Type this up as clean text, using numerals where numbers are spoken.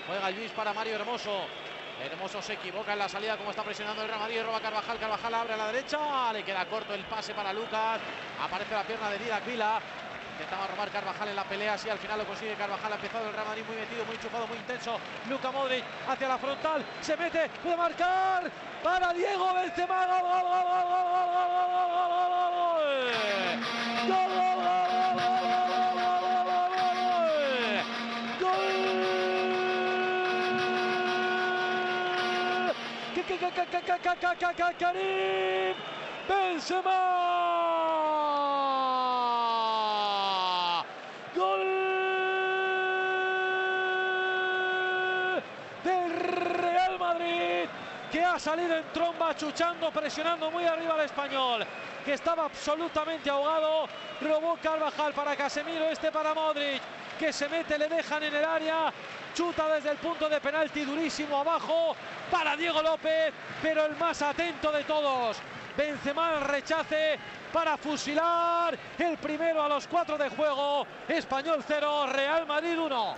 Juega el Luis para Mario Hermoso. Hermoso se equivoca en la salida, como está presionando el Real Madrid. Roba Carvajal, Carvajal abre a la derecha. Le queda corto el pase para Lucas. Aparece la pierna de Didac Vila. Intentaba robar Carvajal en la pelea, sí, al final lo consigue Carvajal. Ha empezado el Real Madrid muy metido, muy enchufado, muy intenso. Luka Modric hacia la frontal, se mete, puede marcar para Diego Benzema. ¡Gol, gol, gol, gol, gol, gol, gol, Karim Benzema! ¡Gol del Real Madrid! Que ha salido en tromba, chuchando, presionando muy arriba al Español, que estaba absolutamente ahogado. Robó Carvajal para Casemiro, para Modric, que se mete, le dejan en el área. Chuta desde el punto de penalti, durísimo abajo para Diego López, pero el más atento de todos, Benzema, el rechace para fusilar el primero a los 4 de juego. Español 0, Real Madrid 1.